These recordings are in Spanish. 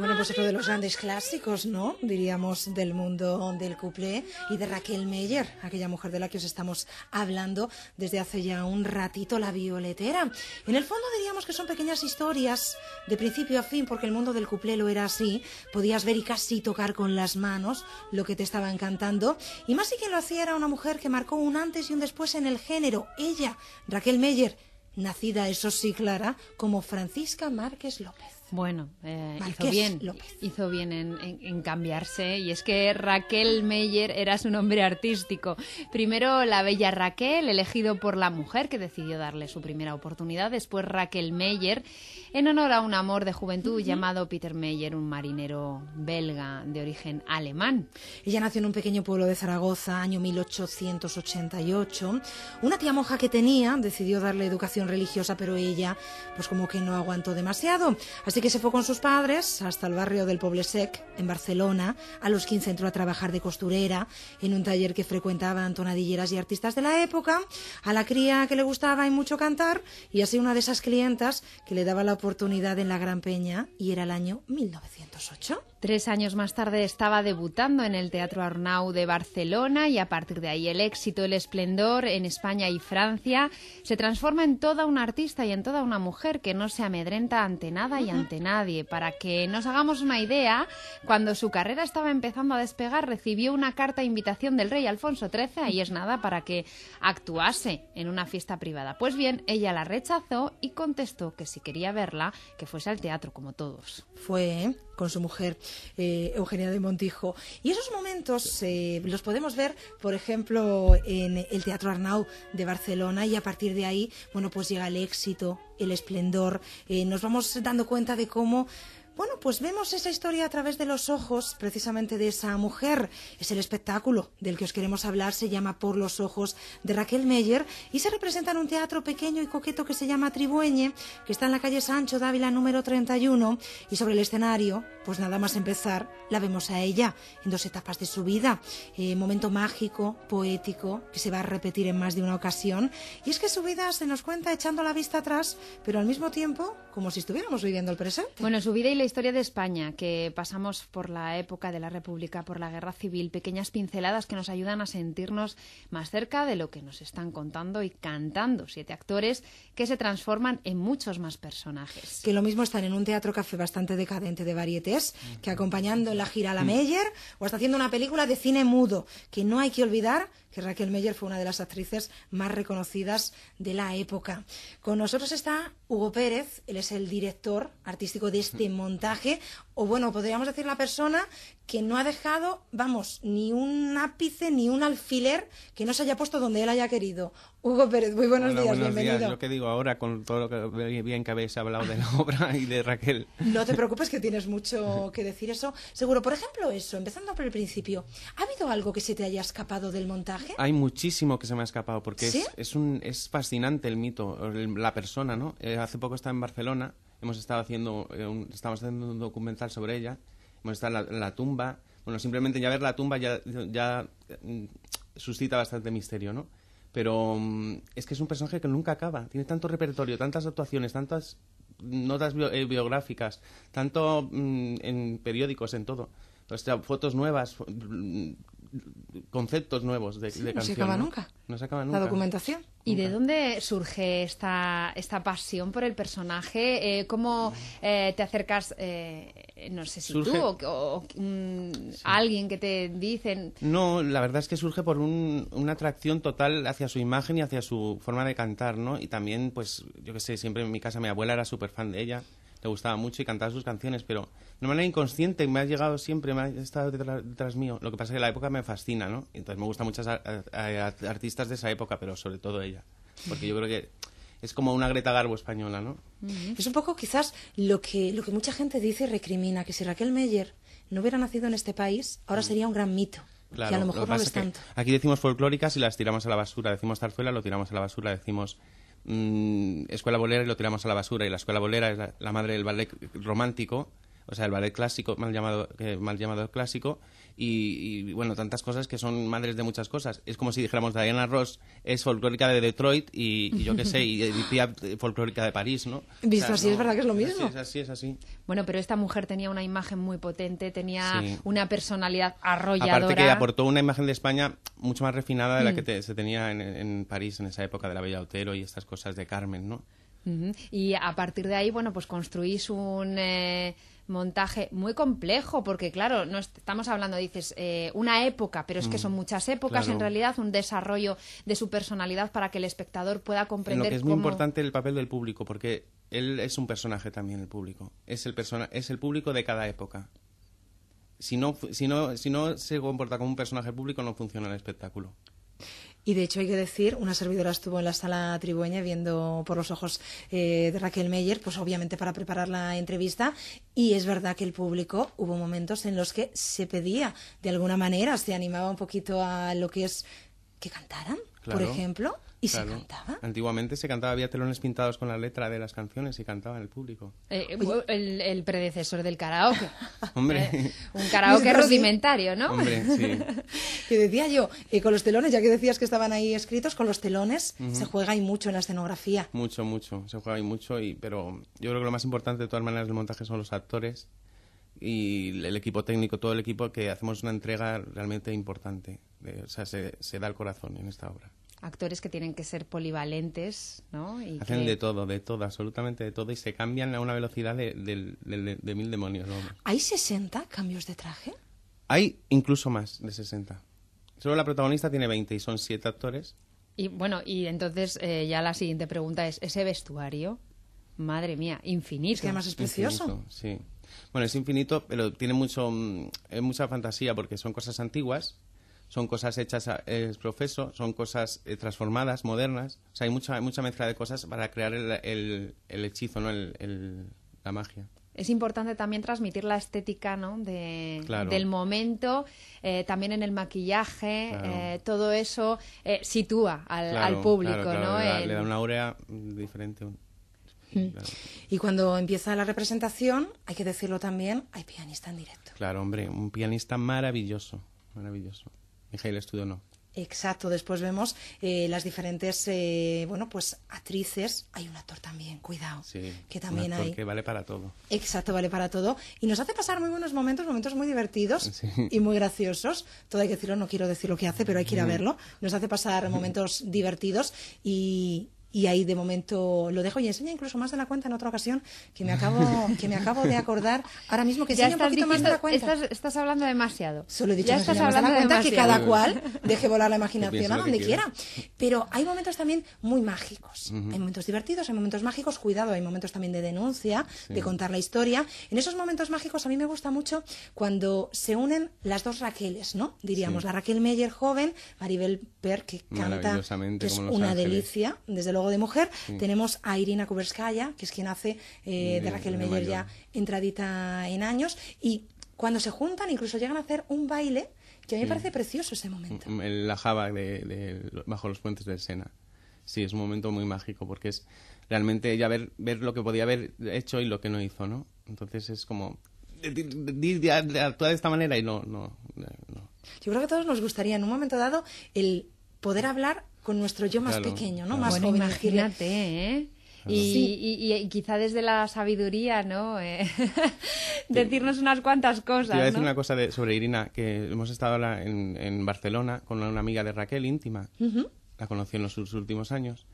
Bueno, pues otro de los grandes clásicos, ¿no? Diríamos del mundo del cuplé y de Raquel Meller, aquella mujer de la que os estamos hablando desde hace ya un ratito, La Violetera. En el fondo diríamos que son pequeñas historias de principio a fin, porque el mundo del cuplé lo era así. Podías ver y casi tocar con las manos lo que te estaban cantando. Y más si quien lo hacía era una mujer que marcó un antes y un después en el género. Ella, Raquel Meller, nacida, eso sí, Clara, como Francisca Márquez López. Bueno, hizo bien en cambiarse, y es que Raquel Meller era su nombre artístico. Primero la bella Raquel, elegido por la mujer que decidió darle su primera oportunidad, después Raquel Meyer, en honor a un amor de juventud llamado Peter Meyer, un marinero belga de origen alemán. Ella nació en un pequeño pueblo de Zaragoza, año 1888. Una tía monja que tenía decidió darle educación religiosa, pero ella, pues como que no aguantó demasiado. Así que se fue con sus padres hasta el barrio del Poble Sec, en Barcelona. A los 15 entró a trabajar de costurera en un taller que frecuentaban tonadilleras y artistas de la época. A la cría que le gustaba y mucho cantar, y así una de esas clientas que le daba la oportunidad en la Gran Peña, y era el año 1908. 3 años más tarde estaba debutando en el Teatro Arnau de Barcelona, y a partir de ahí el éxito, el esplendor en España y Francia. Se transforma en toda una artista y en toda una mujer que no se amedrenta ante nada y ante nadie. Para que nos hagamos una idea, cuando su carrera estaba empezando a despegar, recibió una carta de invitación del rey Alfonso XIII, ahí es nada, para que actuase en una fiesta privada. Pues bien, ella la rechazó y contestó que si quería verla, que fuese al teatro como todos. Fue con su mujer, Eugenia de Montijo. Y esos momentos los podemos ver, por ejemplo, en el Teatro Arnau de Barcelona, y a partir de ahí, bueno, pues llega el éxito, el esplendor. Nos vamos dando cuenta de cómo, bueno, pues vemos esa historia a través de los ojos precisamente de esa mujer. Es el espectáculo del que os queremos hablar, se llama Por los ojos de Raquel Meller, y se representa en un teatro pequeño y coqueto que se llama Tribueñe, que está en la calle Sancho de Ávila número 31, y sobre el escenario, pues nada más empezar, la vemos a ella en 2 etapas de su vida. Momento mágico, poético, que se va a repetir en más de una ocasión, y es que su vida se nos cuenta echando la vista atrás, pero al mismo tiempo como si estuviéramos viviendo el presente. Bueno, su vida y la historia de España, que pasamos por la época de la República, por la Guerra Civil, pequeñas pinceladas que nos ayudan a sentirnos más cerca de lo que nos están contando y cantando 7 actores que se transforman en muchos más personajes. Que lo mismo están en un teatro café bastante decadente de varietés, que acompañando en la gira a la Meller, o hasta haciendo una película de cine mudo, que no hay que olvidar que Raquel Meller fue una de las actrices más reconocidas de la época. Con nosotros está Hugo Pérez, él es el director artístico de este montaje, o bueno, podríamos decir la persona que no ha dejado, vamos, ni un ápice ni un alfiler que no se haya puesto donde él haya querido. Hugo Pérez, muy buenos días, buenos bienvenido. Días. Lo que digo ahora, con todo lo que bien que habéis hablado de la obra y de Raquel. No te preocupes, que tienes mucho que decir, eso seguro. Por ejemplo, eso, empezando por el principio, ¿ha habido algo que se te haya escapado del montaje? Hay muchísimo que se me ha escapado, porque ¿sí? es fascinante el mito, la persona, ¿no? Hace poco estaba en Barcelona, estamos haciendo un documental sobre ella, hemos estado en la tumba. Bueno, simplemente ya ver la tumba ya suscita bastante misterio, ¿no? Pero es que es un personaje que nunca acaba, tiene tanto repertorio, tantas actuaciones, tantas notas biográficas, tanto en periódicos, en todo. O sea, fotos nuevas, conceptos nuevos de canción. No se acaba nunca. No se acaba nunca. La documentación. ¿Y de dónde surge esta pasión por el personaje? ¿Cómo te acercas, no sé si surge... tú o sí. alguien que te dicen? No, la verdad es que surge por una atracción total hacia su imagen y hacia su forma de cantar, ¿no? Y también, pues, yo qué sé, siempre en mi casa mi abuela era súper fan de ella, le gustaba mucho y cantaba sus canciones, pero de manera inconsciente me ha llegado siempre, me ha estado detrás mío. Lo que pasa es que la época me fascina, ¿no? Entonces me gustan muchas artistas de esa época, pero sobre todo ella. Porque yo creo que es como una Greta Garbo española, ¿no? Es un poco quizás lo que mucha gente dice y recrimina, que si Raquel Meller no hubiera nacido en este país, ahora sería un gran mito. Claro, que a lo mejor no lo es tanto. Aquí decimos folclóricas y las tiramos a la basura. Decimos zarzuela, lo tiramos a la basura. Decimos escuela bolera y lo tiramos a la basura. Y la escuela bolera es la madre del ballet romántico. o sea, el ballet clásico, mal llamado el clásico, y bueno, tantas cosas que son madres de muchas cosas. Es como si dijéramos Diana Ross es folclórica de Detroit y yo qué sé, y Edith Piaf folclórica de París, ¿no? Visto O sea, así, es verdad que es lo mismo. Es así. Bueno, pero esta mujer tenía una imagen muy potente, tenía Sí. una personalidad arrolladora. Aparte que aportó una imagen de España mucho más refinada de la que se tenía en París en esa época de la Bella Otero y estas cosas de Carmen, ¿no? Ujú. Y a partir de ahí, bueno, pues construís un montaje muy complejo, porque claro, no estamos hablando, dices, una época, pero es que son muchas épocas, claro. en realidad, un desarrollo de su personalidad para que el espectador pueda En comprender lo que es muy cómo... importante el papel del público, porque él es un personaje también, el público. Es el público de cada época. Si no se comporta como un personaje público, no funciona el espectáculo. Y de hecho hay que decir, una servidora estuvo en la sala Tribueña viendo por los ojos de Raquel Meyer, pues obviamente para preparar la entrevista, y es verdad que el público, hubo momentos en los que se pedía, de alguna manera, se animaba un poquito a lo que es que cantaran, Claro, por ejemplo, y claro. se cantaba. Antiguamente se cantaba, había telones pintados con la letra de las canciones y cantaba el público. el predecesor del karaoke. Hombre, Un karaoke Nosotros sí. rudimentario, ¿no? hombre, sí. Que decía yo, con los telones, ya que decías que estaban ahí escritos, con los telones se juega y mucho en la escenografía. Mucho, se juega ahí mucho, pero yo creo que lo más importante de todas maneras del montaje son los actores y el equipo técnico, todo el equipo, que hacemos una entrega realmente importante. O sea, se da el corazón en esta obra. Actores que tienen que ser polivalentes, ¿no? Y Hacen de todo, absolutamente de todo, y se cambian a una velocidad de mil demonios. Vamos. ¿Hay 60 cambios de traje? Hay incluso más de 60. Solo la protagonista tiene 20 y son 7 actores. Y bueno, y entonces ya la siguiente pregunta es, ¿ese vestuario? Madre mía, infinito. Es que además es precioso. Infinito, sí. Bueno, es infinito, pero tiene mucha fantasía porque son cosas antiguas, son cosas hechas es profeso, son cosas transformadas, modernas. O sea, hay mucha mezcla de cosas para crear el hechizo, ¿no? La magia. Es importante también transmitir la estética, ¿no? Claro. Del momento, también en el maquillaje, Claro. todo eso sitúa al público, claro, ¿no? Le da una aurea diferente. Claro. Y cuando empieza la representación, hay que decirlo también, hay pianista en directo. Claro, hombre, un pianista maravilloso. Mijail Studonov. Exacto, después vemos las diferentes, pues actrices. Hay un actor también, cuidado, Sí, que también un actor hay. que vale para todo. Exacto, vale para todo. Y nos hace pasar muy buenos momentos muy divertidos Sí. y muy graciosos. Todo hay que decirlo, no quiero decir lo que hace, pero hay que ir a verlo. Nos hace pasar momentos divertidos y ahí de momento lo dejo y enseña incluso más de la cuenta en otra ocasión, que me acabo de acordar ahora mismo, que Ya enseña un poquito más de la cuenta. Estás hablando demasiado. Solo he dicho Ya que estás enseña más de la hablando cuenta, que demasiado. cada cual deje volar la Que imaginación piense a lo que donde quiera. quiera. Pero hay momentos también muy mágicos. Hay momentos divertidos, hay momentos mágicos, cuidado, hay momentos también de denuncia, de contar la historia. En esos momentos mágicos a mí me gusta mucho cuando se unen las dos Raqueles, ¿no? Diríamos, Sí. la Raquel Meyer joven, Maribel Per, que canta, Maravillosamente, que es como Los una Ángeles. delicia, desde luego de mujer. Tenemos a Irina Kuberskaya, que es quien hace de Raquel de Meyer mayor. ya entradita en años. Y cuando se juntan, incluso llegan a hacer un baile, que a mí me parece precioso ese momento. La java bajo los puentes del Sena. Sí, es un momento muy mágico porque es realmente ella ver lo que podía haber hecho y lo que no hizo, ¿no? Entonces es como de actuar de esta manera y no. Yo creo que a todos nos gustaría en un momento dado el poder hablar con nuestro yo más Claro, pequeño, ¿no? claro. Más Bueno, joven. Decirle, imagínate, ¿eh? Claro. Y quizá desde la sabiduría, ¿no? Decirnos unas cuantas cosas, Te iba a decir ¿no? una cosa sobre Irina, que hemos estado ahora en Barcelona con una amiga de Raquel íntima. La conocí en los últimos años.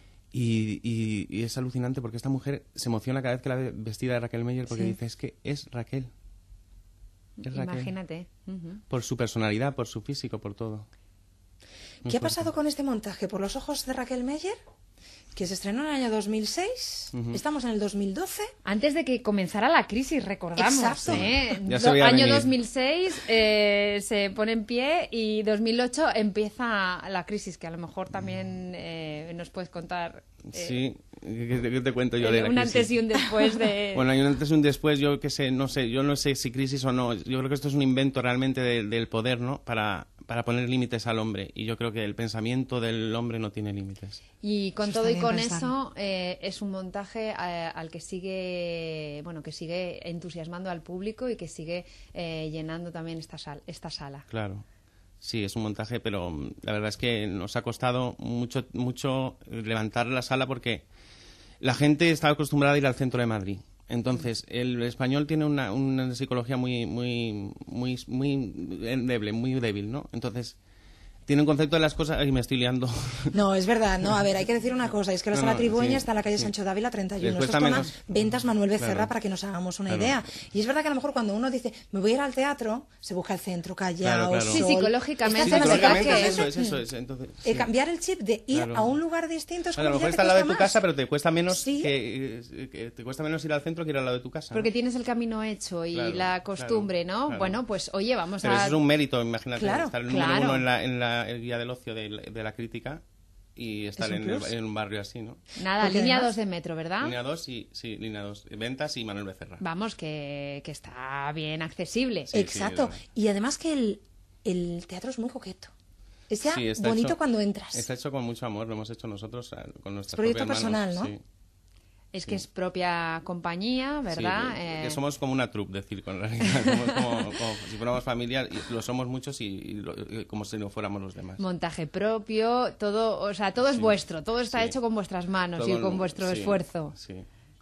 Y es alucinante porque esta mujer se emociona cada vez que la ve vestida de Raquel Meyer porque Sí. dice, es que es Raquel. Es Raquel. Imagínate. Ujú. Por su personalidad, por su físico, por todo. Muy ¿qué ha fuerte. pasado con este montaje? ¿Por los ojos de Raquel Meyer? Que se estrenó en el año 2006. Estamos en el 2012. Antes de que comenzara la crisis, recordamos. Exacto. Ya se veía Año venir. 2006 se pone en pie y 2008 empieza la crisis, que a lo mejor también nos puedes contar. Sí, ¿qué te cuento yo de la un crisis? antes y un después de... Bueno, hay un antes y un después, yo no sé si crisis o no. Yo creo que esto es un invento realmente del poder, ¿no? Para para poner límites al hombre. Y yo creo que el pensamiento del hombre no tiene límites. Y con Eso todo y está con bien eso, es un montaje al que sigue entusiasmando al público y que sigue llenando también esta sala. Claro. Sí, es un montaje, pero la verdad es que nos ha costado mucho levantar la sala porque la gente está acostumbrada a ir al centro de Madrid. Entonces, el español tiene una psicología muy endeble, muy débil, ¿no? Entonces, tiene un concepto de las cosas... Y me estoy liando. No, es verdad, no, a ver, hay que decir una cosa, es que la sala Tribueña está en la calle Sancho de Ávila 31, eso es zona Ventas Manuel Becerra, claro, para que nos hagamos una idea. Y es verdad que a lo mejor cuando uno dice, me voy a ir al teatro, se busca el centro, Callao, claro. Sol. Sí, psicológicamente. Es eso. Entonces, sí. Cambiar el chip de ir a un lugar distinto es a lo mejor está al lado de tu casa, pero te cuesta menos que te cuesta menos ir al centro que ir al lado de tu casa. Porque tienes el camino hecho y la costumbre, ¿no? Claro. Bueno, pues oye, vamos pero a... eso es un mérito, imagínate, estar el número uno en el guía del ocio de la crítica y estar en un barrio así, ¿no? Nada, porque línea además, 2 de metro, ¿verdad? Línea 2, sí, línea 2. Ventas y Manuel Becerra. Vamos, que está bien accesible. Sí, exacto. Y además que el teatro es muy coqueto. Es ya bonito hecho, cuando entras. Está hecho con mucho amor, lo hemos hecho nosotros con nuestras proyecto propias personal, manos. ¿no? Sí. Es que es propia compañía, ¿verdad? Sí, que somos como una troupe de circo, en realidad. Somos como si fuéramos familia, y lo somos muchos y como si no fuéramos los demás. Montaje propio, todo, o sea, todo es vuestro, todo está hecho con vuestras manos y con vuestro esfuerzo. Sí,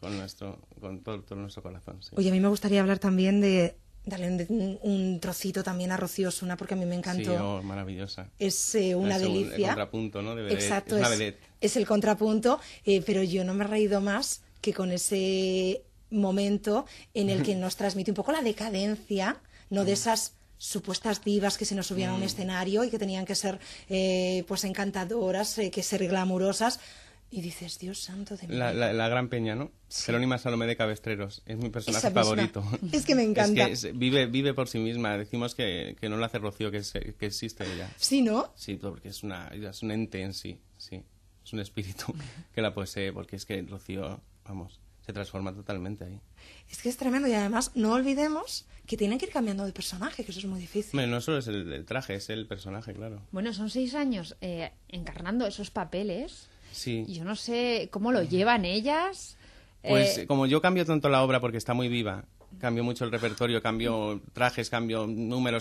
con todo nuestro corazón. Sí. Oye, a mí me gustaría hablar también de darle un trocito también a Rocío Osuna, porque a mí me encantó. Sí, maravillosa. Es una delicia. El contrapunto, ¿no? De vedette. Exacto, es una vedette. Es el contrapunto, pero yo no me he reído más que con ese momento en el que nos transmite un poco la decadencia, no de esas supuestas divas que se nos subían a un escenario y que tenían que ser pues encantadoras, que ser glamurosas. Y dices, Dios santo de mí. La gran peña, ¿no? Sí. Jerónima Salomé de Cabestreros. Es mi personaje Esa misma. favorito. Es que me encanta. Es que vive por sí misma. Decimos que no lo hace Rocío, que existe ella. Sí, ¿no? Sí, porque es un ente en sí. Es un espíritu que la posee, porque es que Rocío, vamos, se transforma totalmente ahí. Es que es tremendo y además no olvidemos que tienen que ir cambiando de personaje, que eso es muy difícil. Bueno, no solo es el traje, es el personaje, claro. Bueno, son 6 años encarnando esos papeles. Sí. Yo no sé cómo lo llevan ellas. Pues como yo cambio tanto la obra porque está muy viva, cambio mucho el repertorio, cambio trajes, cambio números,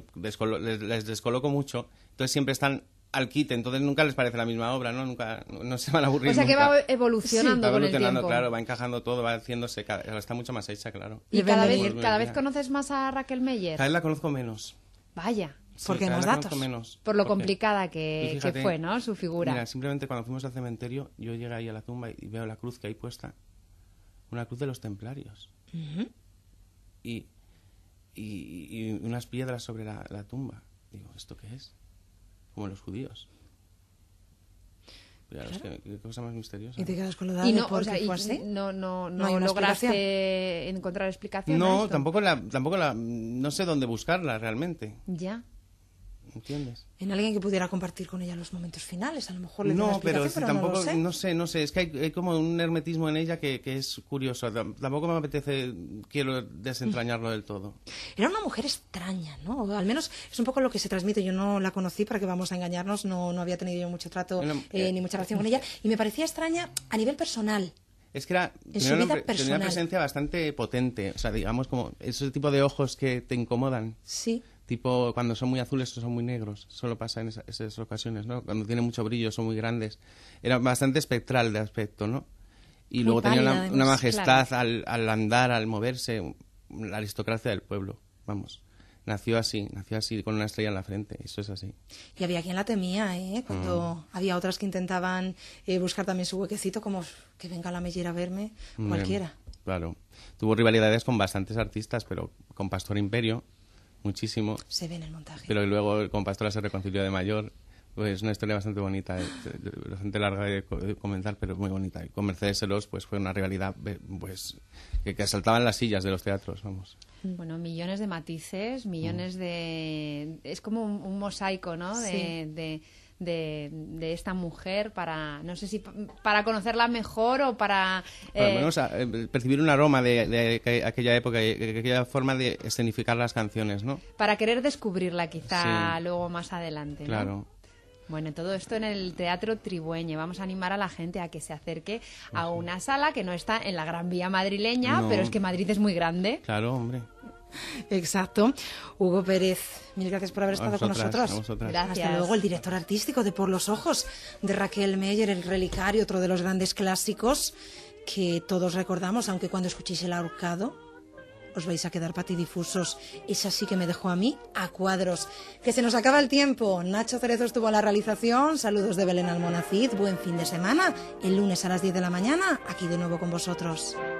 les descoloco mucho, entonces siempre están al quite, entonces nunca les parece la misma obra, ¿no? No se van a aburrir. O sea que nunca. va evolucionando, Va con el evolucionando, tiempo. claro, va encajando todo, va haciéndose, está mucho más hecha, claro. Y cada Bienvenido. vez conoces más a Raquel Meyer. Cada vez la conozco menos. Vaya, Porque hay cada más vez la datos. conozco menos. por lo Porque- complicada y que fíjate, fue, ¿no? Su figura. Mira, simplemente cuando fuimos al cementerio, yo llegué ahí a la tumba y veo la cruz que hay puesta. Una cruz de los templarios. Ujú. Y unas piedras sobre la tumba. Digo, ¿esto qué es? Como los judíos. Claro, es que, qué cosa más misteriosa. Y te quedas con lo dado Y no, porque o sea, fue así. no hay una lograste encontrar explicación. a No, esto. tampoco no sé dónde buscarla realmente. Ya. ¿Entiendes? En alguien que pudiera compartir con ella los momentos finales, a lo mejor le dio una No, pero explicación, pero tampoco, no lo sé. no sé, es que hay como un hermetismo en ella que es curioso. Tampoco me apetece, quiero desentrañarlo del todo. Era una mujer extraña, ¿no? O al menos es un poco lo que se transmite. Yo no la conocí, para que vamos a engañarnos, no había tenido yo mucho trato ni mucha relación con ella. Y me parecía extraña a nivel personal. Es que tenía una presencia bastante potente, o sea, digamos como ese tipo de ojos que te incomodan. Sí. Tipo, cuando son muy azules o son muy negros. Solo pasa en esas ocasiones, ¿no? Cuando tienen mucho brillo, son muy grandes. Era bastante espectral de aspecto, ¿no? Y luego tenía pálida, una majestad claro. al andar, al moverse. La aristocracia del pueblo, vamos. Nació así, con una estrella en la frente. Eso es así. Y había quien la temía, ¿eh? Cuando había otras que intentaban buscar también su huequecito, como que venga la Meyer a verme, cualquiera. Claro. Tuvo rivalidades con bastantes artistas, pero con Pastor Imperio, muchísimo. Se ve en el montaje. Pero luego con Pastora se reconcilió de mayor. Pues una historia bastante bonita, bastante larga de comentar, pero muy bonita. Y con Mercedes Serós pues fue una rivalidad pues que asaltaban las sillas de los teatros, vamos. Bueno, millones de matices, millones de... Es como un mosaico, ¿no? Sí. de esta mujer para, no sé si para conocerla mejor o para... Por lo menos percibir un aroma de aquella época, de aquella forma de escenificar las canciones, ¿no? Para querer descubrirla quizá Sí. luego más adelante, ¿no? Claro. Bueno, todo esto en el Teatro Tribueñe. Vamos a animar a la gente a que se acerque a una sala que no está en la Gran Vía madrileña, No. pero es que Madrid es muy grande. Claro, hombre. Exacto. Hugo Pérez, mil gracias por haber A estado con vosotras, nosotros. a vosotras. Gracias. Hasta luego, el director artístico de Por los Ojos, de Raquel Meyer, El Relicario, otro de los grandes clásicos que todos recordamos, aunque cuando escuchéis El Ahorcado os vais a quedar patidifusos. Esa sí que me dejó a mí a cuadros. Que se nos acaba el tiempo. Nacho Cerezo estuvo a la realización. Saludos de Belén Almonacid. Buen fin de semana. El lunes a las 10 de la mañana, aquí de nuevo con vosotros.